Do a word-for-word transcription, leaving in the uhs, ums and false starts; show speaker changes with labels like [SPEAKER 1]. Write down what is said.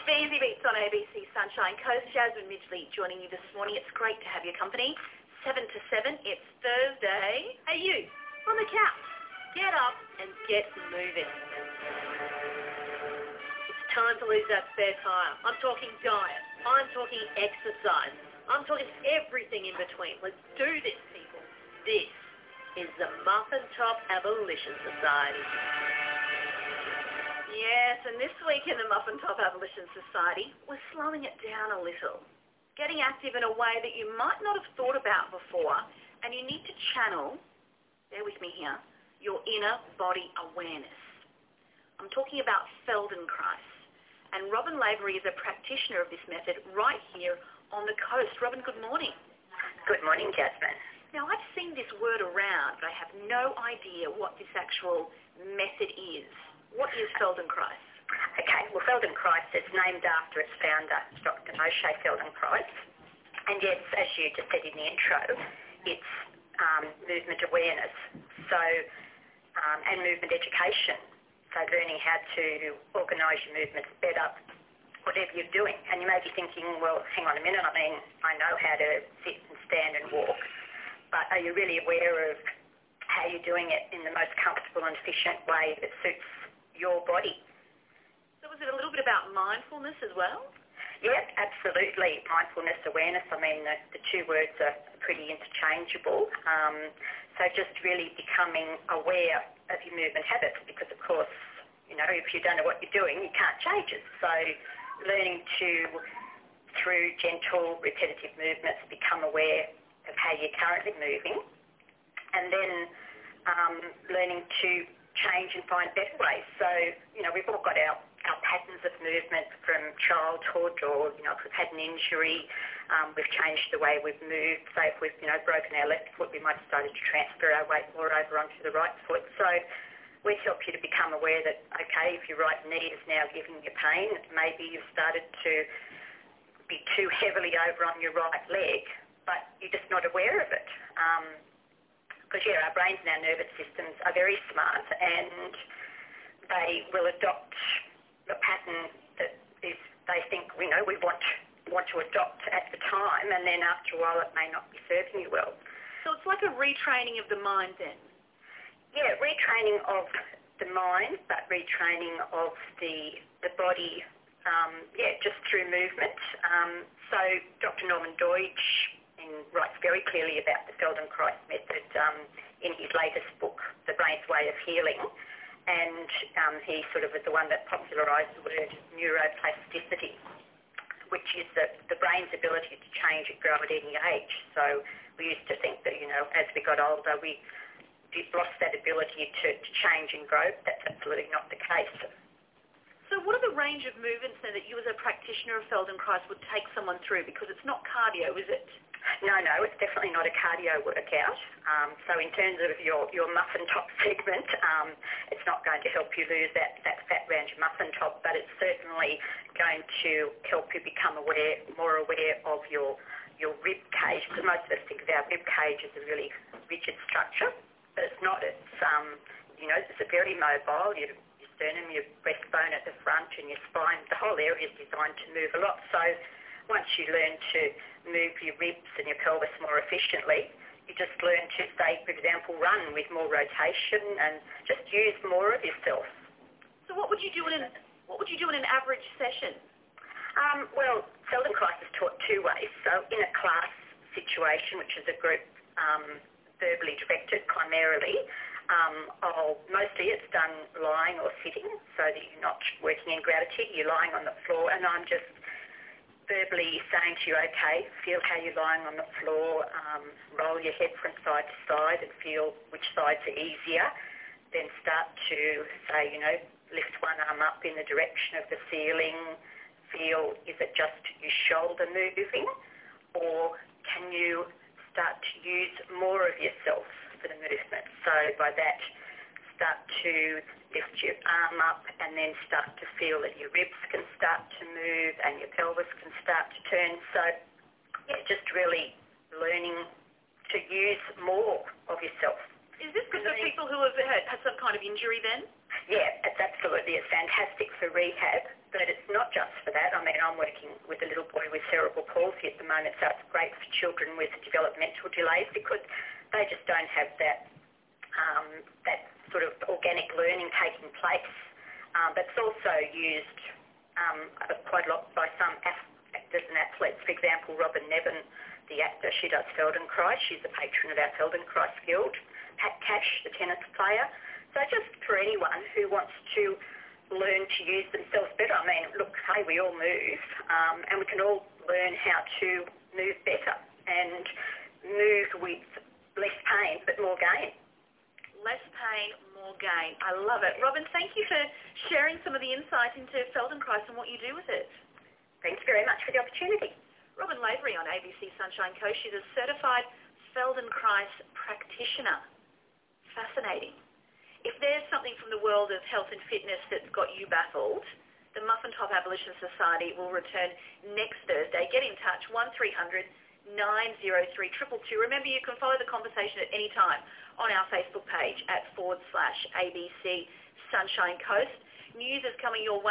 [SPEAKER 1] Easy Beats on A B C Sunshine Coast. Jasmine Midgley joining you this morning. It's great to have your company. Seven to seven. It's Thursday. Hey, you on the couch, get up and get moving. It's time to lose that spare tire. I'm talking diet. I'm talking exercise. I'm talking everything in between. Let's do this, people. This is the Muffin Top Abolition Society. Yes, and this week in the Muffin Top Abolition Society, we're slowing it down a little. Getting active in a way that you might not have thought about before, and you need to channel, bear with me here, your inner body awareness. I'm talking about Feldenkrais, and Robyn Lavery is a practitioner of this method right here on the coast. Robyn, good morning.
[SPEAKER 2] Good morning, Jasmine.
[SPEAKER 1] Now, I've seen this word around, but I have no idea what this actual method is. What is Feldenkrais?
[SPEAKER 2] Okay, well, Feldenkrais is named after its founder, Doctor Moshe Feldenkrais. And yes, as you just said in the intro, it's um, movement awareness so um, and movement education. So learning how to organise your movements better, whatever you're doing. And you may be thinking, well, hang on a minute, I mean, I know how to sit and stand and walk, but are you really aware of how you're doing it in the most comfortable and efficient way that suits your body?
[SPEAKER 1] So was it a little bit about mindfulness as well?
[SPEAKER 2] Yeah, absolutely. Mindfulness, awareness, I mean, the, the two words are pretty interchangeable. Um, so just really becoming aware of your movement habits because, of course, you know, if you don't know what you're doing, you can't change it. So learning to, through gentle, repetitive movements, become aware of how you're currently moving, and then um, learning to change and find better ways. So, you know, we've all got our, our patterns of movement from childhood, or, you know, if we've had an injury, um, we've changed the way we've moved. So if we've, you know, broken our left foot, we might have started to transfer our weight more over onto the right foot. So we help you to become aware that, okay, if your right knee is now giving you pain, maybe you've started to be too heavily over on your right leg, but you're just not aware of it. Um, Because, yeah, our brains and our nervous systems are very smart, and they will adopt the pattern that is, they think, you know, we want, want to adopt at the time, and then after a while it may not be serving you well.
[SPEAKER 1] So it's like a retraining of the mind then?
[SPEAKER 2] Yeah, retraining of the mind, but retraining of the, the body, um, yeah, just through movement. Um, so Doctor Norman Doidge writes very clearly about the Feldenkrais method um, in his latest book, The Brain's Way of Healing, and um, he sort of was the one that popularised the word neuroplasticity, which is the, the brain's ability to change and grow at any age. So we used to think that, you know, as we got older, we lost that ability to, to change and grow. That's absolutely not the case.
[SPEAKER 1] So what are the range of movements then that you as a practitioner of Feldenkrais would take someone through? Because it's not cardio, is it?
[SPEAKER 2] No, no, it's definitely not a cardio workout. Um, so in terms of your, your muffin top segment, um, it's not going to help you lose that, that fat round your muffin top, but it's certainly going to help you become aware, more aware of your, your rib cage, because most of us think of our rib cage as a really rigid structure, but it's not. It's, um, you know, it's a very mobile. Your, your sternum, your breastbone at the front and your spine, the whole area is designed to move a lot. So once you learn to move your ribs and your pelvis more efficiently, you just learn to, say, for example, run with more rotation and just use more of yourself.
[SPEAKER 1] So what would you do in an, what would you do in an average session?
[SPEAKER 2] Um, well, Feldenkrais is taught two ways. So in a class situation, which is a group um, verbally directed primarily, um, I'll, mostly it's done lying or sitting, so that you're not working in gravity, you're lying on the floor, and I'm just verbally saying to you, okay, feel how you're lying on the floor, um, roll your head from side to side and feel which sides are easier. Then start to say, you know, lift one arm up in the direction of the ceiling. Feel, is it just your shoulder moving, or can you start to use more of yourself for the movement? So by that, start to lift your arm up and then start to feel that your ribs can start to move and your pelvis can start to turn. So, yeah, just really learning to use more of yourself.
[SPEAKER 1] Is this good for people who have had, had some kind of injury then?
[SPEAKER 2] Yeah, it's absolutely, it's fantastic for rehab, but it's not just for that. I mean, I'm working with a little boy with cerebral palsy at the moment, so it's great for children with developmental delays because they just don't have that um, that sort of organic learning taking place. Um, but it's also used um, quite a lot by some actors and athletes. For example, Robin Nevin, the actor, she does Feldenkrais. She's a patron of our Feldenkrais Guild. Pat Cash, the tennis player. So just for anyone who wants to learn to use themselves better. I mean, look, hey, we all move, um, and we can all learn how to move better and move with less pain but more gain.
[SPEAKER 1] Less pain, more gain. I love it. Robin, thank you for sharing some of the insight into Feldenkrais and what you do with it.
[SPEAKER 2] Thanks very much for the opportunity.
[SPEAKER 1] Robin Lavery on A B C Sunshine Coast. She's a certified Feldenkrais practitioner. Fascinating. If there's something from the world of health and fitness that's got you baffled, the Muffin Top Abolition Society will return next Thursday. Get in touch, one three hundred nine oh three two two two. Remember, you can follow the conversation at any time on our Facebook page at forward slash A B C Sunshine Coast. News is coming your way.